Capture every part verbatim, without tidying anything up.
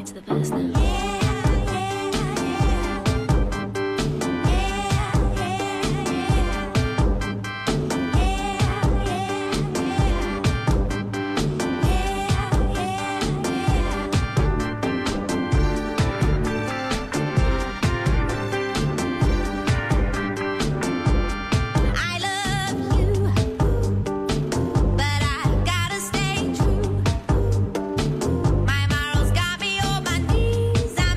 it to the past now. My morals got me on my knees.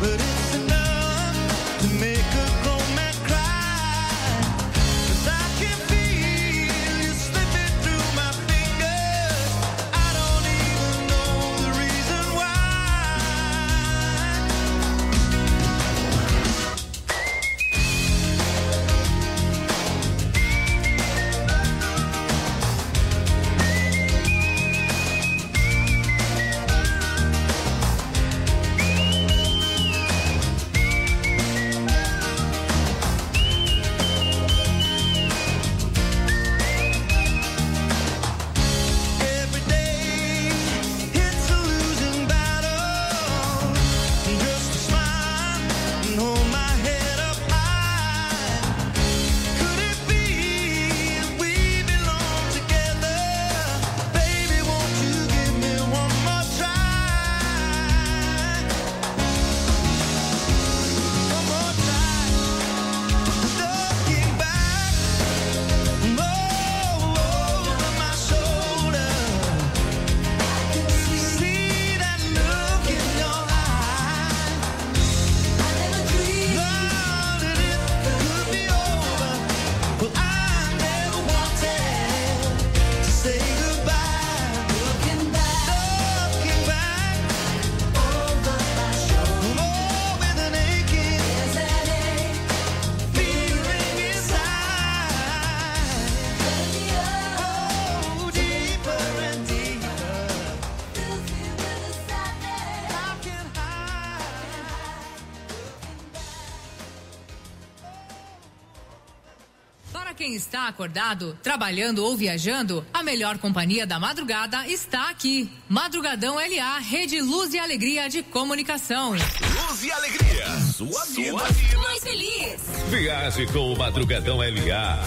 Quem está acordado, trabalhando ou viajando, a melhor companhia da madrugada está aqui. Madrugadão L A, Rede Luz e Alegria de Comunicação. Luz e Alegria, sua vida, sua vida mais feliz. Viaje com o Madrugadão L A,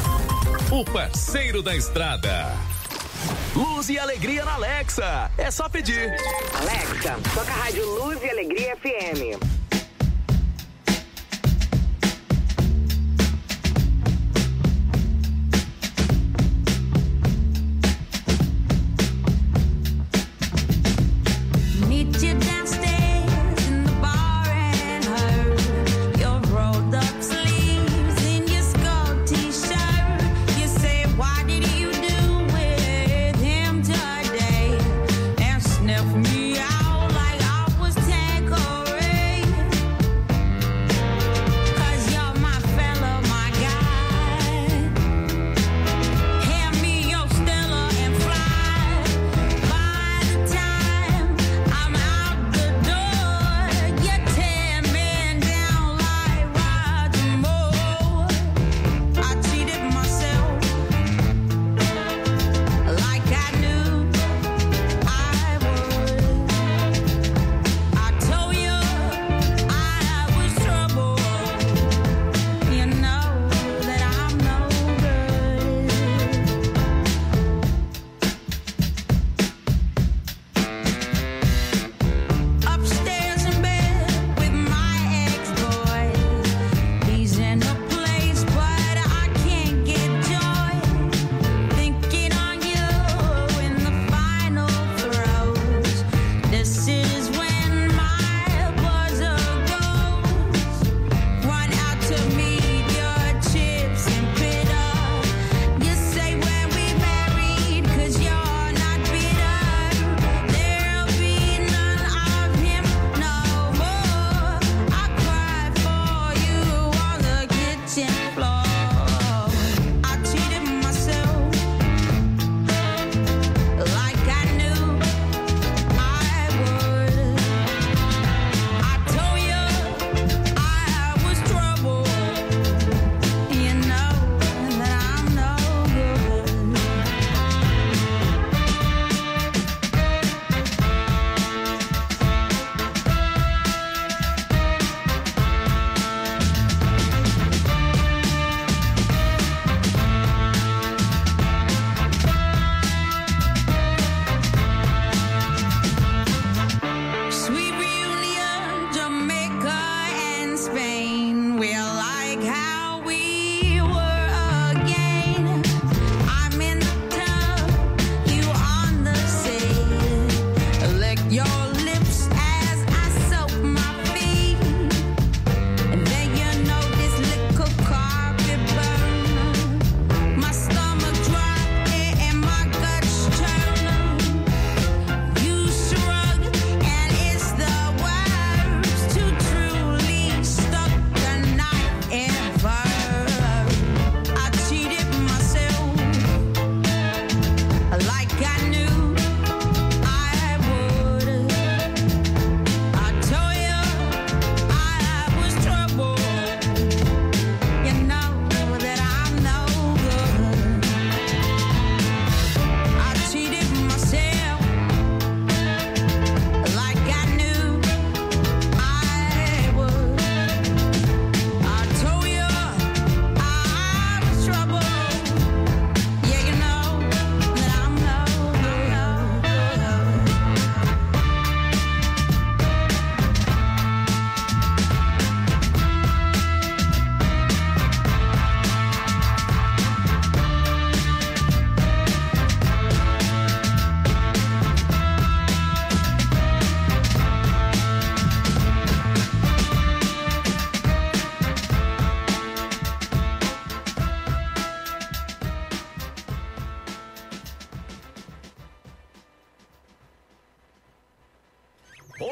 o parceiro da estrada. Luz e Alegria na Alexa, é só pedir. Alexa, toca a rádio Luz e Alegria F M. Sniff me out like I was Tanqueray.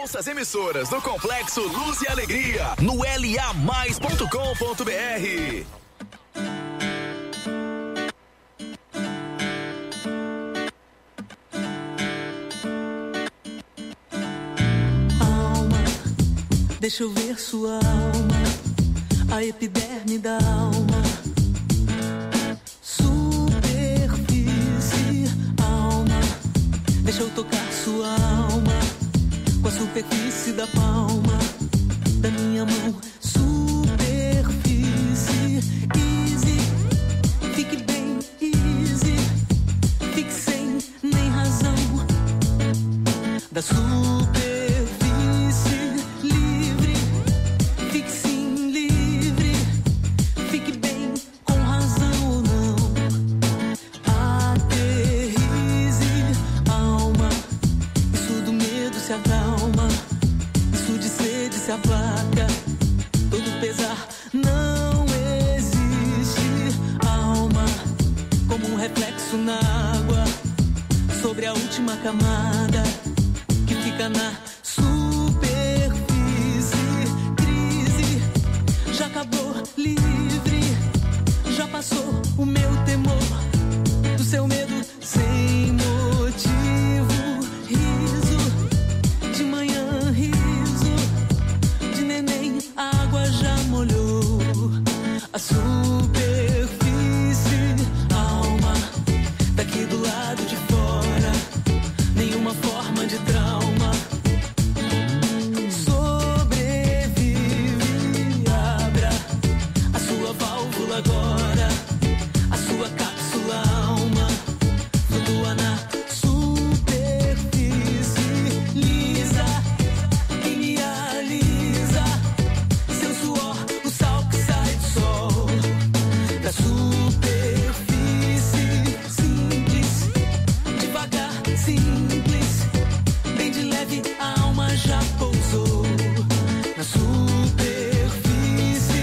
Ouça as emissoras do Complexo Luz e Alegria no L A mais ponto com ponto B R. Alma, deixa eu ver sua alma, a epiderme da alma. Superfície, alma, deixa eu tocar sua alma com a superfície da palma da minha mão. Superfície, easy, fique bem easy, fique sem nem razão da superfície, livre, fique sim livre, fique bem com razão ou não. Aterrize, alma, isso do medo se acalma, isso de sede se aplaca, todo pesar não existe. Alma, como um reflexo na água, sobre a última camada que fica na superfície. Crise, já acabou, livre, já passou o meu temor, do seu medo sem motivo. Riso, de manhã riso, de neném a água já molhou a superfície. Alma, daqui do lado de fora, nenhuma forma de trauma. Sobrevive, abra a sua válvula agora, a sua cápsula alma flutua na superfície. Lisa, que me alisa, seu suor, o sal que sai do sol da superfície. Simples, devagar, simples, bem de leve, a alma já pousou na superfície.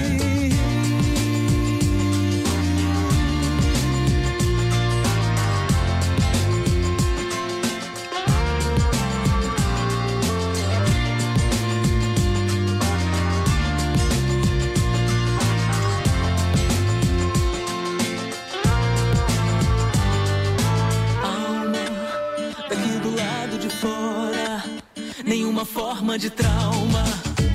Alma, daqui do lado de fora, nenhuma forma de trauma.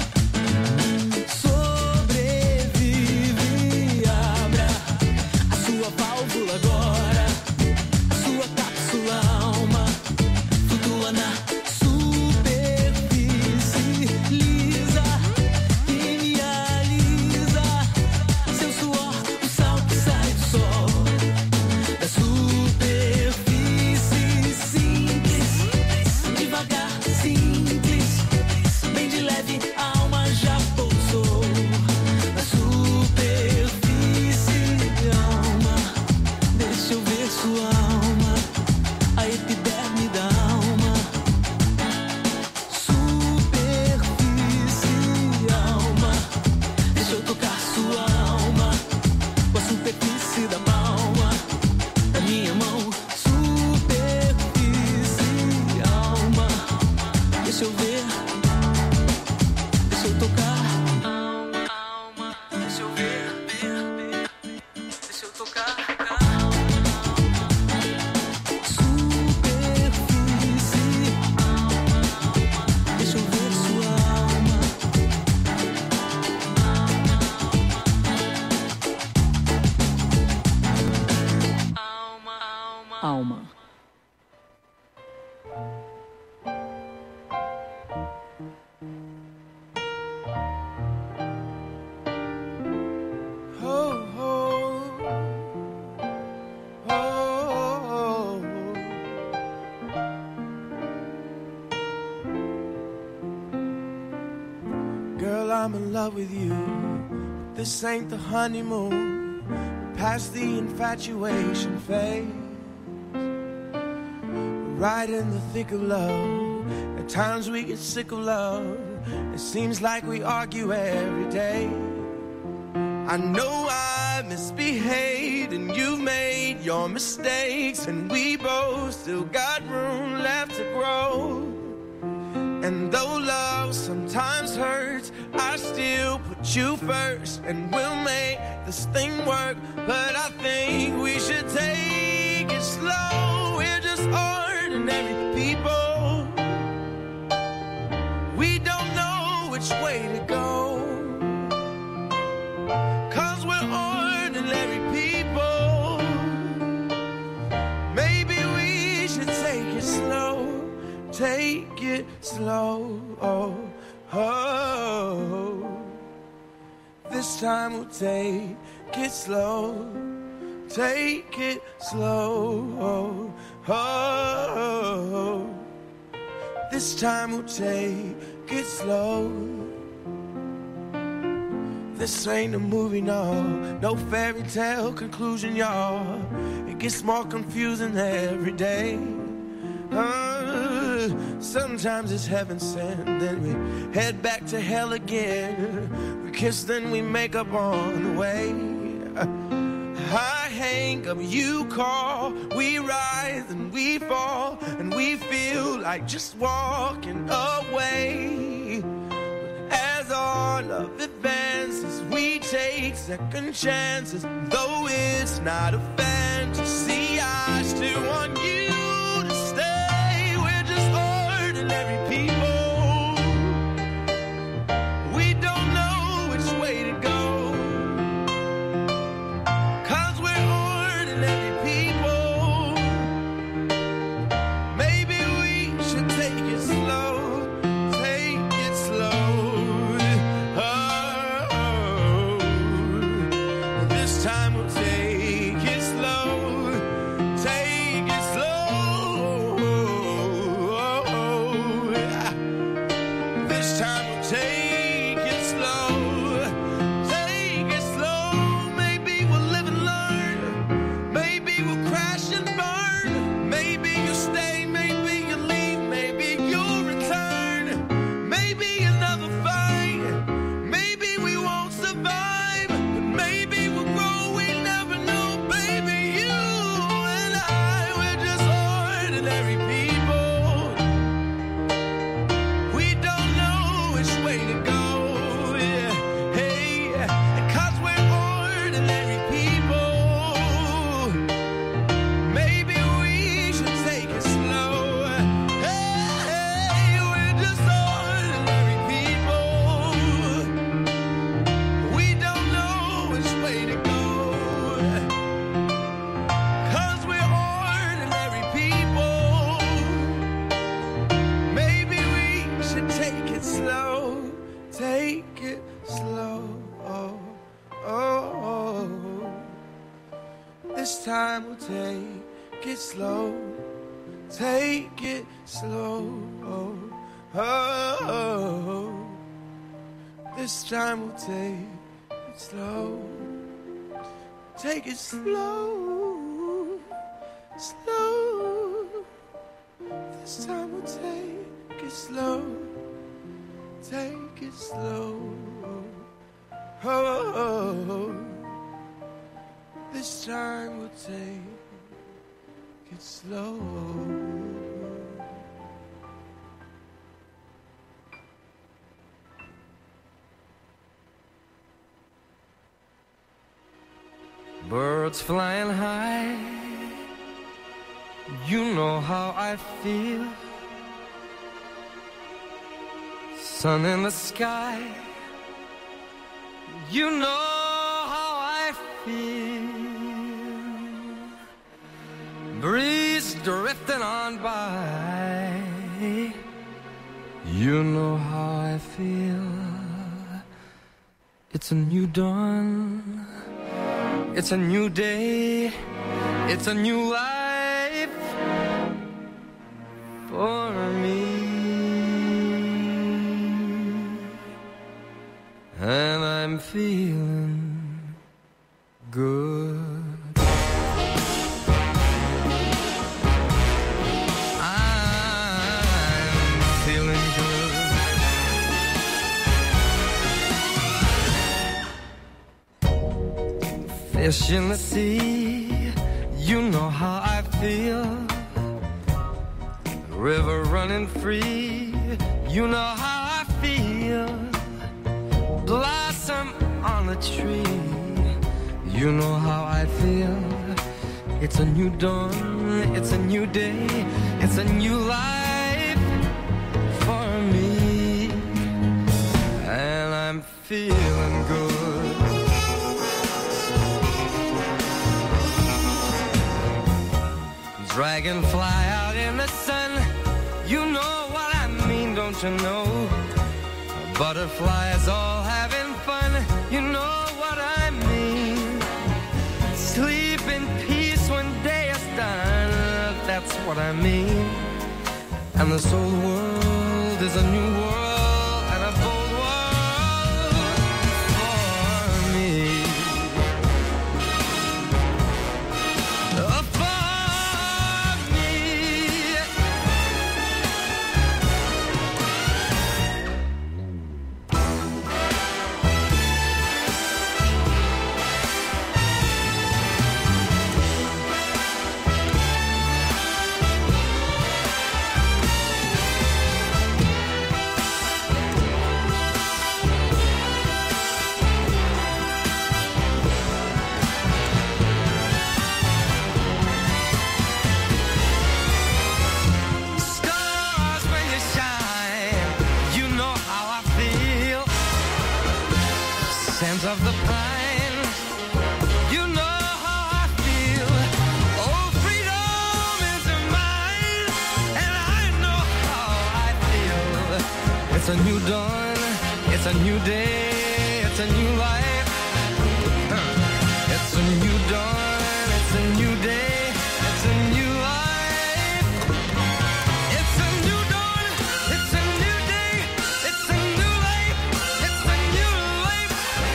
Sobrevive, abra a sua válvula agora, a sua cápsula alma flutua na superfície. Lisa, que me alisa, seu suor, o sal que sai do sol da superfície. Simples, devagar, simples, bem de leve, a alma já pousou na superfície. Alma, deixa eu ver sua alma, a epiderme da alma. Superfície, alma, deixa eu tocar sua alma com a superfície da palma da minha mão. Superfície, alma, deixa eu ver, deixa eu tocar. Alma, alma, deixa eu ver, ver, ver, deixa eu tocar. Superfície, alma, deixa eu ver sua alma. Alma, alma, alma. Girl, I'm in love with you. This ain't the honeymoon, past the infatuation phase. Right in the thick of love. At times we get sick of love. It seems like we argue every day. I know I misbehaved and you've made your mistakes, and we both still got room left to grow. And though love sometimes hurts, I still put you first. And we'll make this thing work, but I think we should take it slow. We're just ordinary people. We don't know which way to go, 'cause we're ordinary people. Maybe we should take it slow. Take it slow, oh, oh. This time we'll take it slow. Take it slow, oh, oh. This time we'll take it slow. This ain't a movie, no, no fairy tale conclusion, y'all. It gets more confusing every day. Uh, sometimes it's heaven sent, then we head back to hell again. We kiss, then we make up on the way. I hang up, you call, we rise and we fall, and we feel like just walking away. But as our love advances, we take second chances. Though it's not a fantasy, I still want you. Ordinary people, we don't know which way to go, 'cause we're ordinary people. Maybe we should take it slow, take it slow. Oh, this time we'll take it slow, take it slow. This time we'll take it slow, take it slow. Maybe we'll live and learn, maybe we'll crash and burn. Maybe you'll stay, maybe you'll leave, maybe you'll return. Maybe another fight, maybe we won't survive, but maybe we'll grow, we never know. Baby, you and I, we're just ordinary people. Way to go, yeah, hey, 'cause we're ordinary people. Maybe we should take it slow. Hey, we're just ordinary people. We don't know which way to go, 'cause we're ordinary people. Maybe we should take it slow. Take it slow, oh, oh, oh. This time we'll take it slow. Take it slow, oh, oh, oh. This time we'll take it slow. Take it slow, slow. This time we'll take it slow. Take it slow, oh, oh, oh. This time we'll take it slow. Birds flying high, you know how I feel. Sun in the sky, you know how I feel. Breeze drifting on by, you know how I feel. It's a new dawn, it's a new day, it's a new life for me. And I'm feeling good. I'm feeling good. Fish in the sea, you know how I feel. River running free, You know how I feel. Blossom on a tree. You know how I feel. It's a new dawn, it's a new day, it's a new life for me. And I'm feeling good. Dragonfly out in the sun. You know what I mean, don't you know? Butterflies all having fun. You know what I mean. Sleep in peace when day is done. That's what I mean. And this old world is a new world and a bold world for me. Oh, for me. Of the pine, you know how I feel. Oh, freedom is mine, and I know how I feel. It's a new dawn, it's a new day, it's a new life. It's a new dawn, it's a new day, it's a new life. It's a new dawn, it's a new day, it's a new life. It's a new life.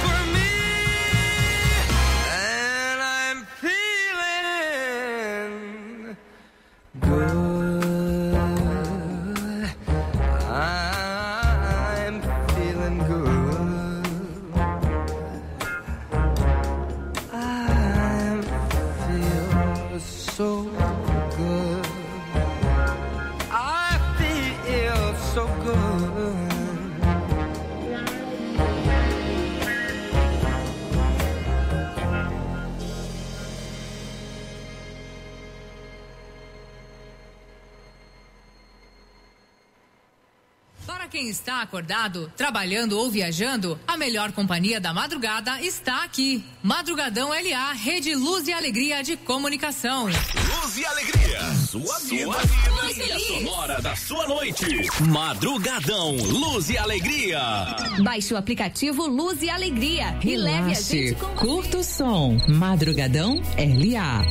Quem está acordado, trabalhando ou viajando, a melhor companhia da madrugada está aqui. Madrugadão L A, Rede Luz e Alegria de Comunicação. Luz e Alegria, sua vida, trilha sonora da sua noite. Madrugadão, Luz e Alegria. Baixe o aplicativo Luz e Alegria e leve a gente com você. Curta o som. Madrugadão L A.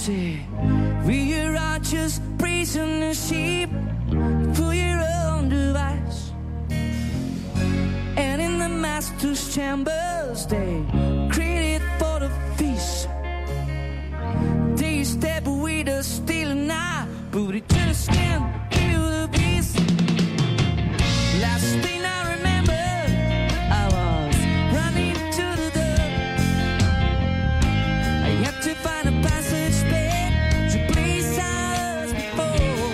say we are just prisoner sheep for your own device. And in the master's chambers they created for the feast. They step with us still and I, but it just can't heal the beast. Last thing I remember, I was running to the door. I had to find a passage there to place I was before.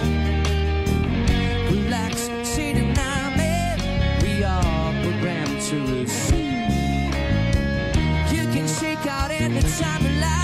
Relax, sit and I'm in. We are programmed to receive. You can shake out any time you like.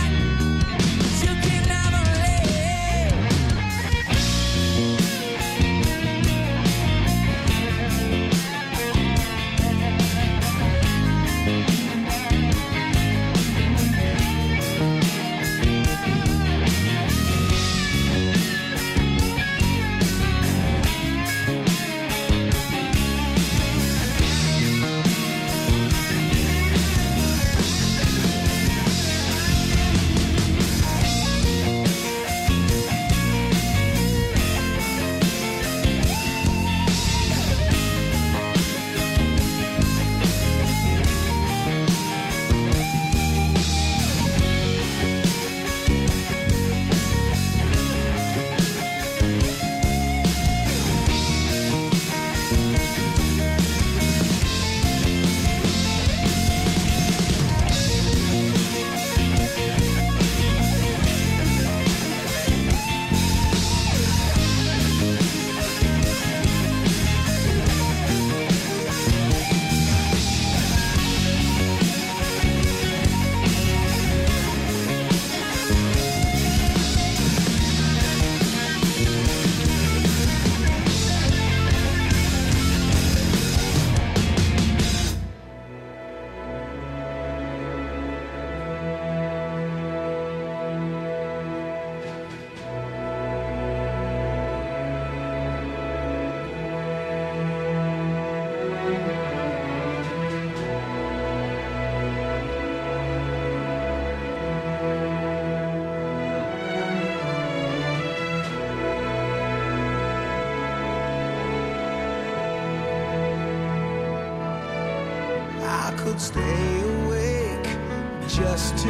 Stay awake just to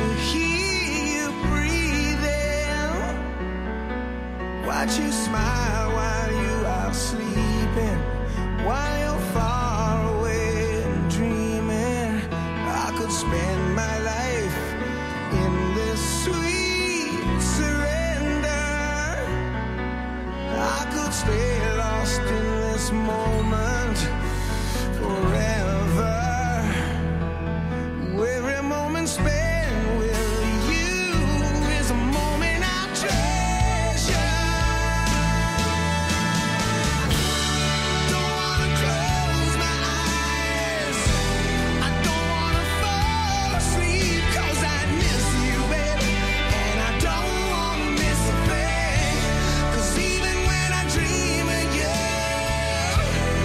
hear you breathing. Watch you smile while you are sleeping, while you're far away and dreaming. I could spend my life in this sweet surrender. I could stay lost in this moment forever. Spend with you is a moment I treasure. Don't wanna close my eyes, I don't wanna fall asleep, 'cause I miss you, baby, and I don't wanna miss a thing. 'Cause even when I dream of you,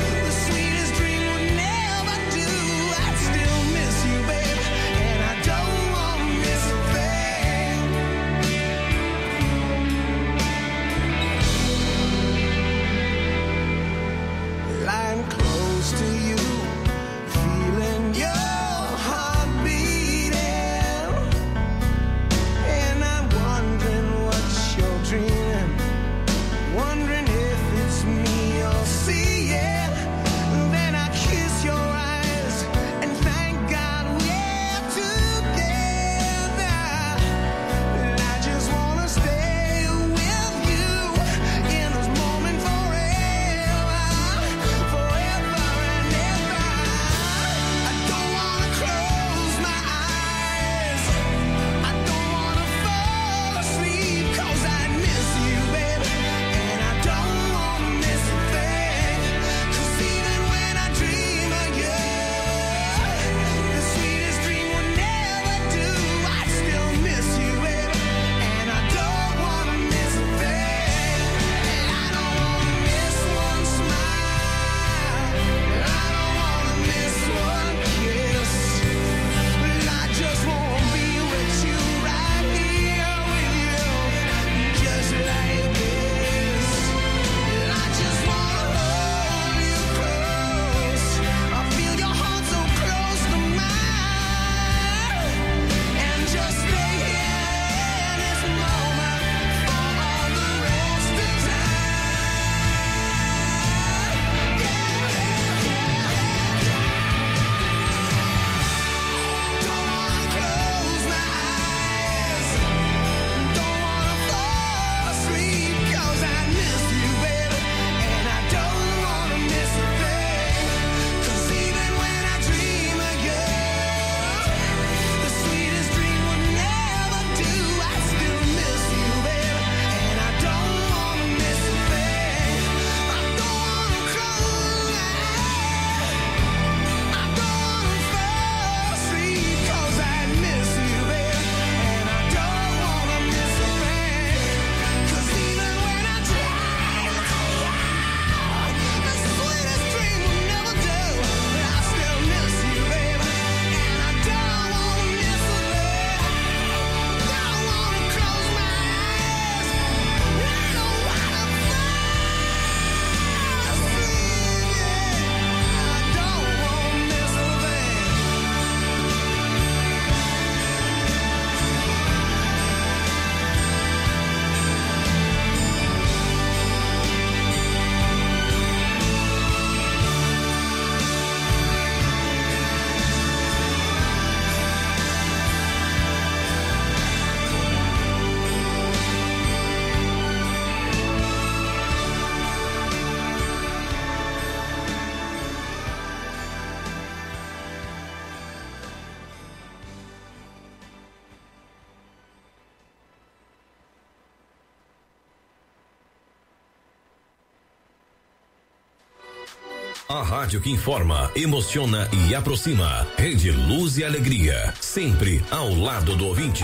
A rádio que informa, emociona e aproxima. Rede Luz e Alegria, sempre ao lado do ouvinte.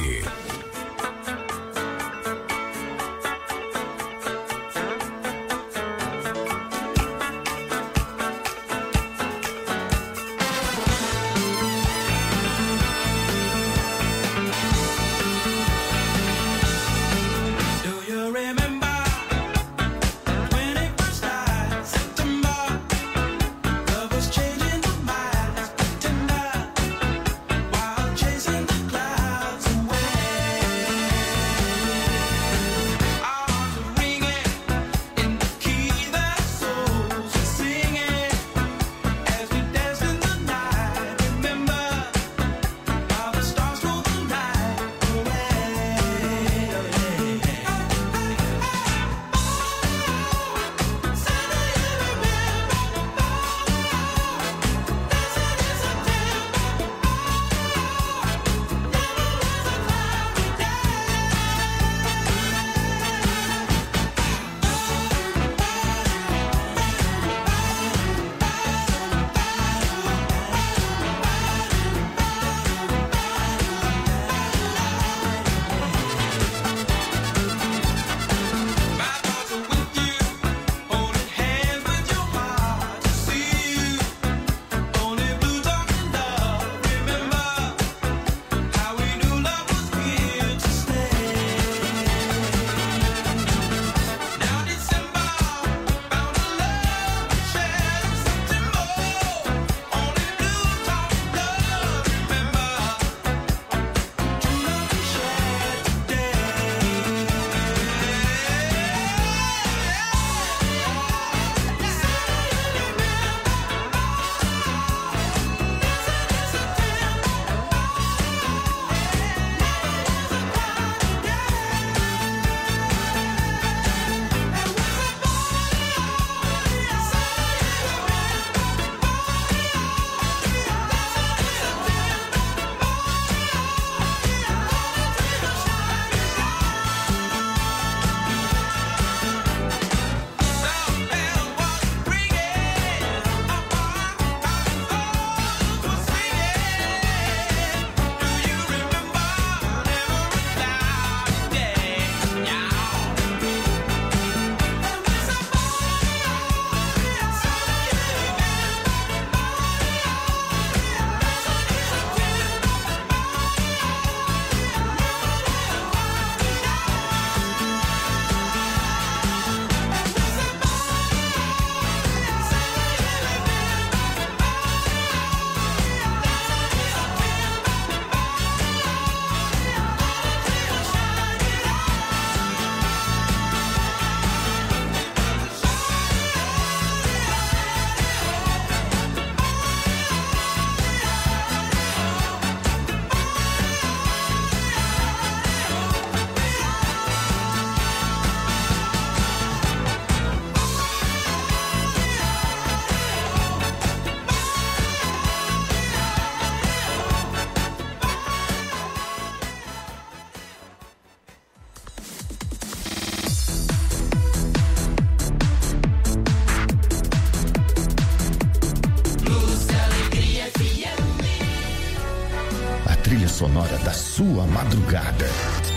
Sonora da sua madrugada.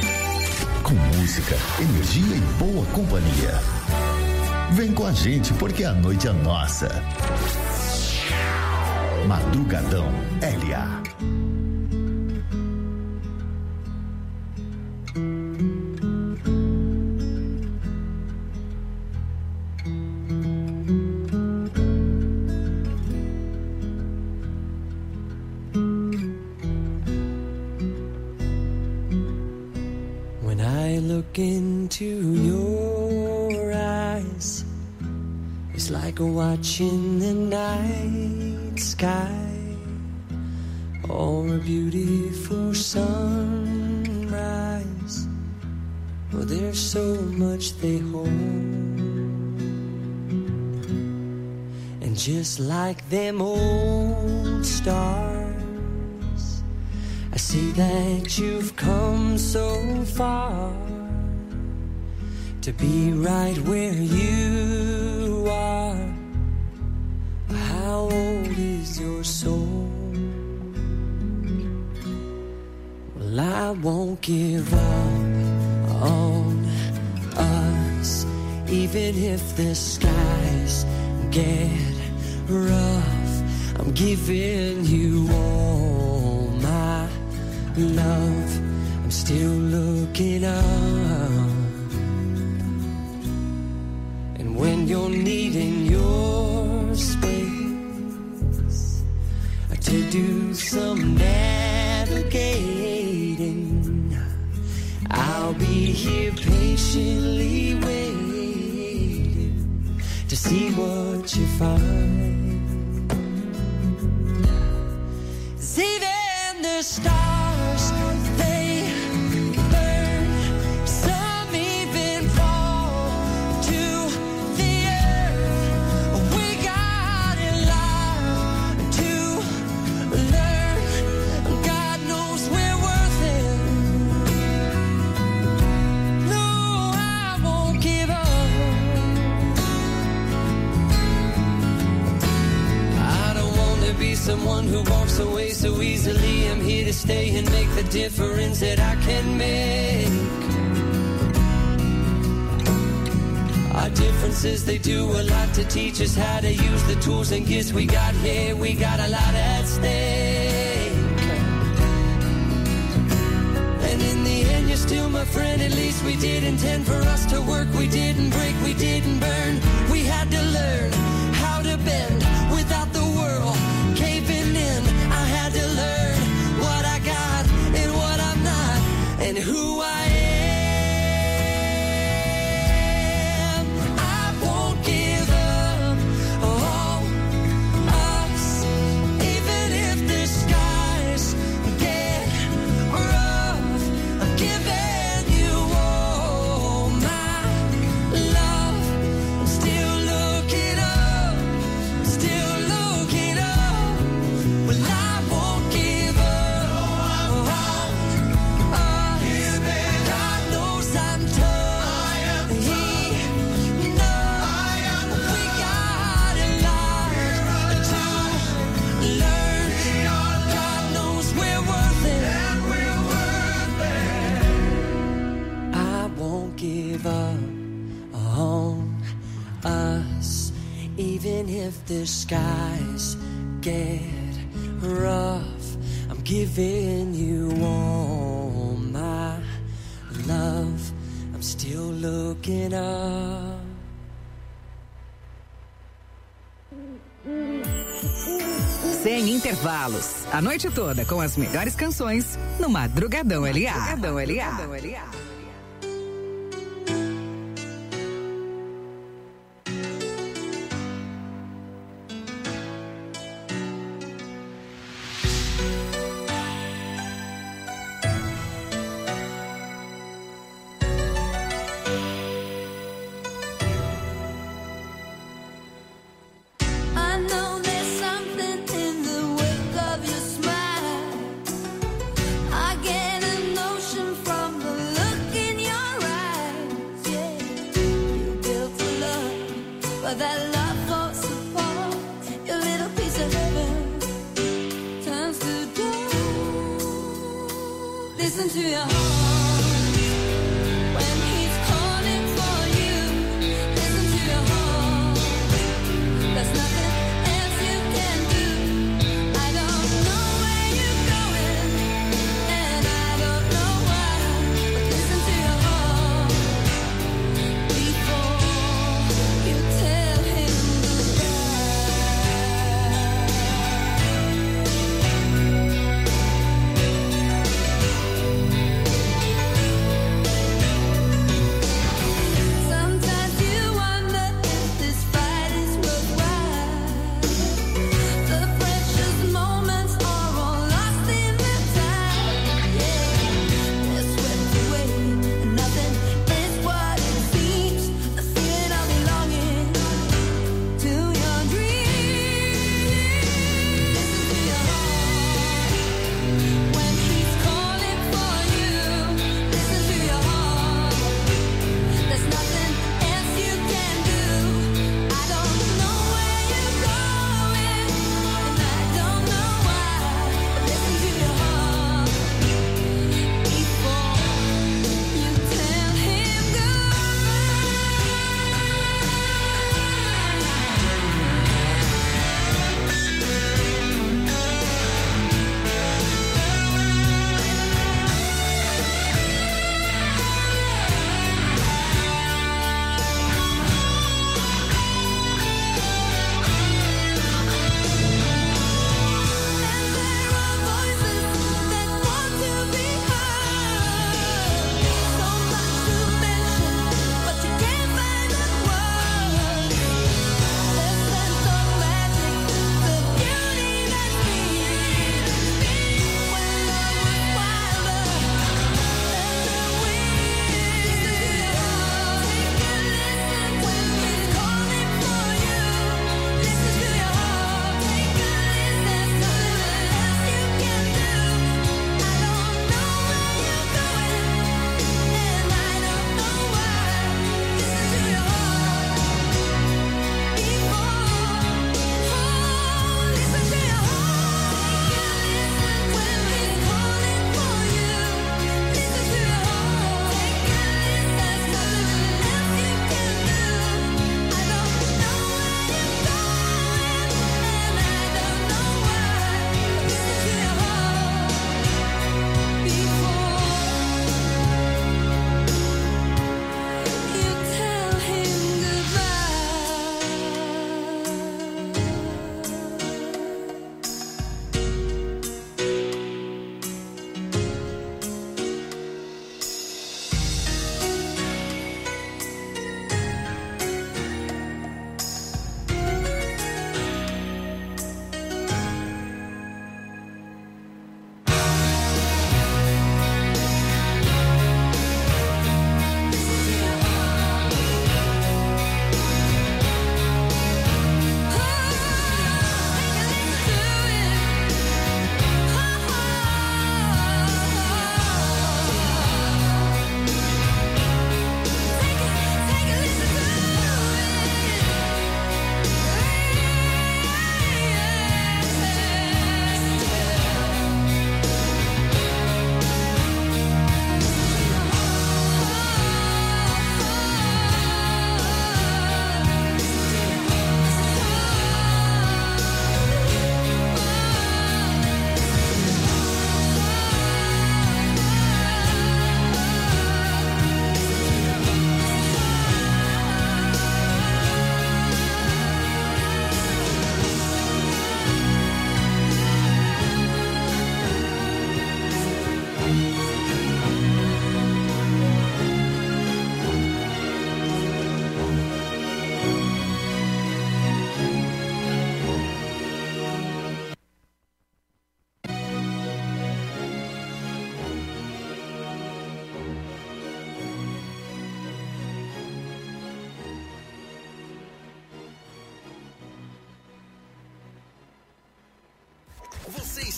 Com música, energia e boa companhia. Vem com a gente porque a noite é nossa. Madrugadão L A. Watching the night sky or a beautiful sunrise. Oh, there's so much they hold, and just like them old stars, I see that you've come so far to be right where you are. I won't give up on us, even if the skies get rough. I'm giving you all my love. I'm still looking up. And when you're needing your space to do some navigating, I'll be here patiently waiting to see what you find. 'Cause even the stars, they burn. Some even fall to the earth. We got in line to learn. God knows we're worth it. No, I won't give up. I don't want to be someone who walks away so easily. I'm here to stay and make the difference that I can make. Our differences, they do a lot to teach us how to use the tools and gifts we got here. We got a lot at stake. And in the end, you're still my friend. At least we did intend for us to work. We didn't break, we didn't burn. We had to learn how to bend without the world caving in. I had to learn what I got and what I'm not and who I am. I won't give up on us, even if the skies get rough. I'm giving you all my love. I'm still looking up, still looking up. Well, I won't give up on us. God knows I'm tough. He knows we got a lot to learn. God knows we're worth it. I won't give up on us, even if the skies get rough. I'm giving you all my love. I'm still looking up. Sem intervalos, a noite toda com as melhores canções no Madrugadão L A. Madrugadão L A. I know there's something in the wake of your smile. I get a notion from the look in your eyes. Yeah, you built a love, but that love falls apart. Your little piece of heaven turns to dust. Listen to your heart when he's calling for you. Listen to your heart. There's nothing else you can do. I don't know where you're going, and I don't know why. But listen to your heart before you tell him goodbye.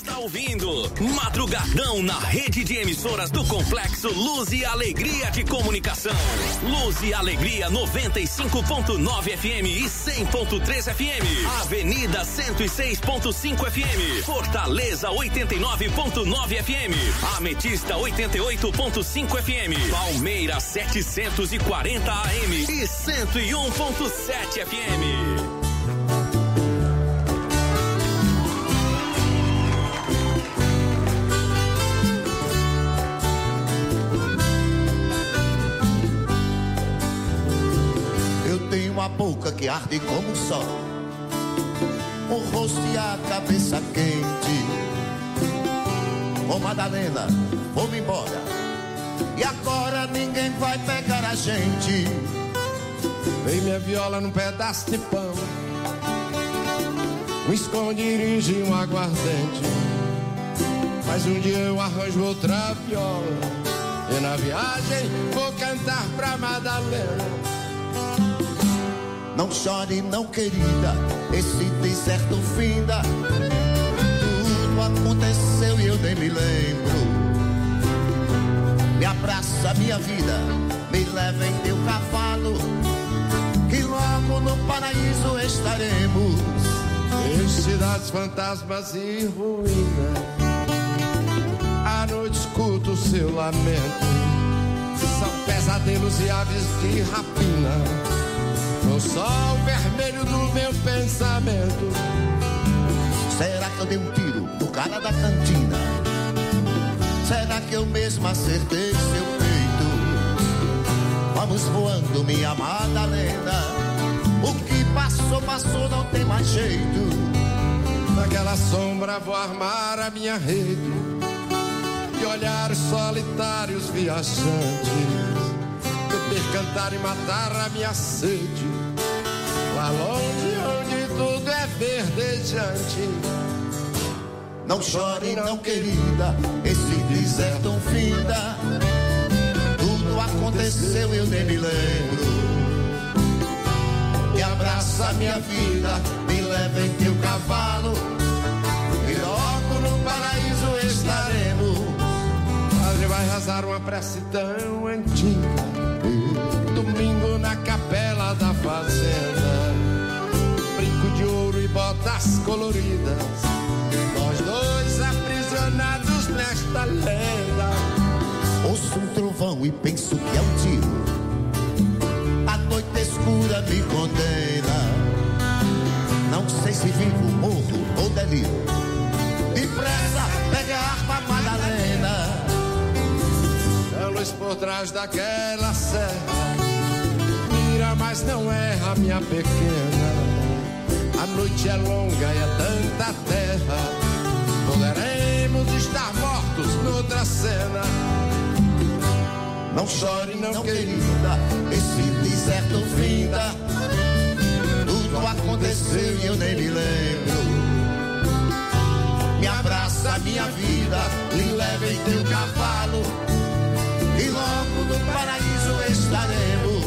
está ouvindo Madrugadão na rede de emissoras do Complexo Luz e Alegria de Comunicação. Luz e Alegria noventa e cinco ponto nove F M e cem ponto três F M. Avenida cento e seis ponto cinco F M. Fortaleza oitenta e nove ponto nove F M. Ametista oitenta e oito ponto cinco F M. Palmeiras setecentos e quarenta A M e cento e um ponto sete F M. A boca que arde como o sol, o rosto e a cabeça quente. Ô Madalena, vou-me embora, e agora ninguém vai pegar a gente. Vem minha viola num pedaço de pão, um esconderijo e um aguardente. Mas um dia eu arranjo outra viola, e na viagem vou cantar pra Madalena. Não chore não, querida, esse deserto finda. Tudo aconteceu e eu nem me lembro. Me abraça minha vida, me leva em teu cavalo, que logo no paraíso estaremos. Em cidades fantasmas e ruínas, à noite escuto o seu lamento. São pesadelos e aves de rapina no sol vermelho do meu pensamento. Será que eu dei um tiro no cara da cantina? Será que eu mesmo acertei seu peito? Vamos voando, minha Madalena, o que passou, passou, não tem mais jeito. Naquela sombra vou armar a minha rede e olhar solitários viajantes, beber, cantar e matar a minha sede, lá longe onde tudo é verdejante. Não chore não, querida, esse deserto finda. Tudo aconteceu, eu nem me lembro. Me abraça minha vida, me leva em teu cavalo, e logo no paraíso estaremos. Padre vai rezar uma prece tão antiga, domingo na capela da fazenda, brinco de ouro e botas coloridas, nós dois aprisionados nesta lenda. Ouço um trovão e penso que é um tiro, a noite escura me condena. Não sei se vivo, morro ou delírio. Depressa, pega a harpa, Madalena. A luz por trás daquela serra mira, mas não erra, minha pequena. A noite é longa e é tanta terra, poderemos estar mortos noutra cena. Não chore não, não querida, esse deserto finda. Tudo aconteceu e eu nem me lembro. Me abraça minha vida, me leva em teu cavalo, e logo no paraíso estaremos.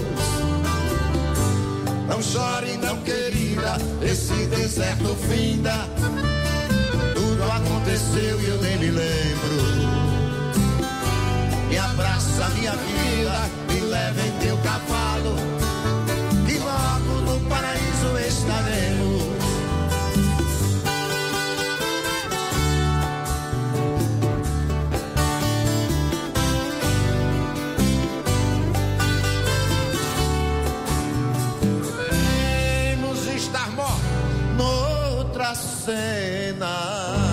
Não chore não, querida, esse deserto finda. Tudo aconteceu e eu nem me lembro. Me abraça minha vida, me leva em teu cavalo, e logo no paraíso estaremos. Podemos estar mortos noutra cena.